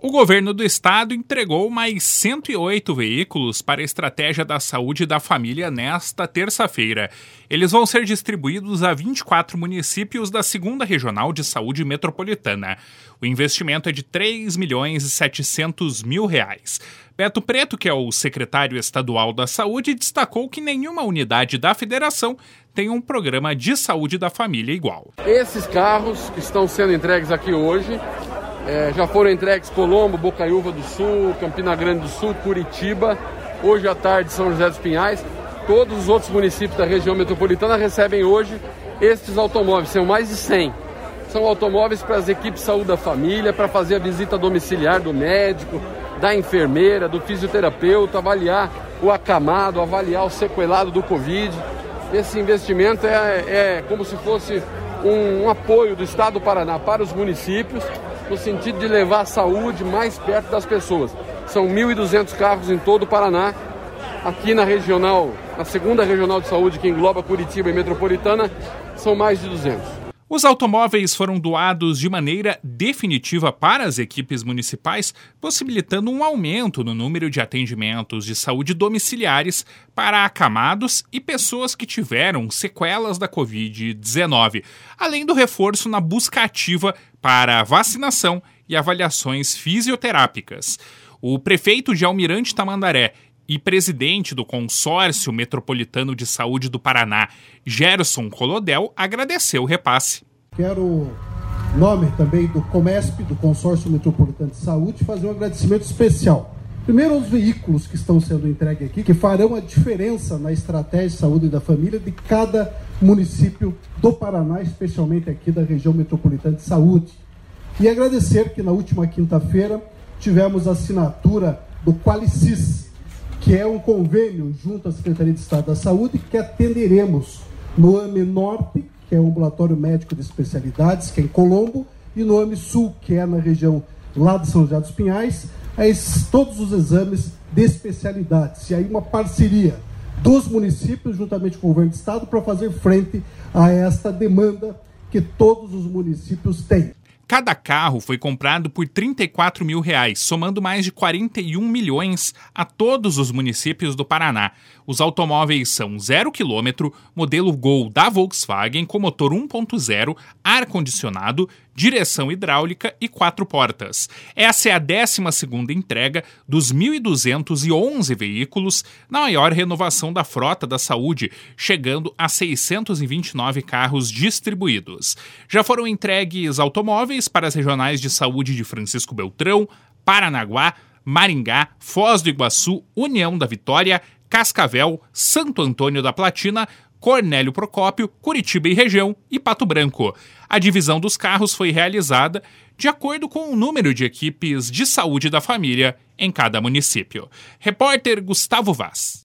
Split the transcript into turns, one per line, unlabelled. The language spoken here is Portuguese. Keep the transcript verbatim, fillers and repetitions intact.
O governo do estado entregou mais cento e oito veículos para a Estratégia da Saúde da Família nesta terça-feira. Eles vão ser distribuídos a vinte e quatro municípios da segunda Regional de Saúde Metropolitana. O investimento é de três milhões e setecentos mil reais. Beto Preto, que é o secretário estadual da Saúde, destacou que nenhuma unidade da federação tem um programa de saúde da família igual.
Esses carros que estão sendo entregues aqui hoje É, já foram entregues Colombo, Bocaiúva do Sul, Campina Grande do Sul, Curitiba, hoje à tarde São José dos Pinhais. Todos os outros municípios da região metropolitana recebem hoje estes automóveis, são mais de cem. São automóveis para as equipes de saúde da família, para fazer a visita domiciliar do médico, da enfermeira, do fisioterapeuta, avaliar o acamado, avaliar o sequelado do Covid. Esse investimento é, é como se fosse um, um apoio do Estado do Paraná para os municípios, no sentido de levar a saúde mais perto das pessoas. São mil e duzentos carros em todo o Paraná. Aqui na regional, na segunda regional de saúde, que engloba Curitiba e Metropolitana, são mais de duzentos.
Os automóveis foram doados de maneira definitiva para as equipes municipais, possibilitando um aumento no número de atendimentos de saúde domiciliares para acamados e pessoas que tiveram sequelas da covid dezenove, além do reforço na busca ativa para vacinação e avaliações fisioterápicas. O prefeito de Almirante Tamandaré e presidente do Consórcio Metropolitano de Saúde do Paraná, Gerson Colodel, agradeceu o repasse.
Quero, em nome também do Comesp, do Consórcio Metropolitano de Saúde, fazer um agradecimento especial. Primeiro aos veículos que estão sendo entregues aqui, que farão a diferença na estratégia de saúde da família de cada município do Paraná, especialmente aqui da região metropolitana de saúde. E agradecer que na última quinta-feira tivemos a assinatura do Qualicis, que é um convênio junto à Secretaria de Estado da Saúde, que atenderemos no AME Norte, que é o Ambulatório Médico de Especialidades, que é em Colombo, e no AME Sul, que é na região lá de São José dos Pinhais, a esses, todos os exames de especialidades. E aí uma parceria dos municípios, juntamente com o Governo do Estado, para fazer frente a esta demanda que todos os municípios têm.
Cada carro foi comprado por trinta e quatro mil reais, somando mais de quarenta e um milhões a todos os municípios do Paraná. Os automóveis são zero quilômetro, modelo Gol da Volkswagen com motor um ponto zero, ar-condicionado, direção hidráulica e quatro portas. Essa é a décima segunda entrega dos mil e duzentos e onze veículos na maior renovação da frota da saúde, chegando a seiscentos e vinte e nove carros distribuídos. Já foram entregues automóveis para as regionais de saúde de Francisco Beltrão, Paranaguá, Maringá, Foz do Iguaçu, União da Vitória, Cascavel, Santo Antônio da Platina, Cornélio Procópio, Curitiba e região e Pato Branco. A divisão dos carros foi realizada de acordo com o número de equipes de saúde da família em cada município. Repórter Gustavo Vaz.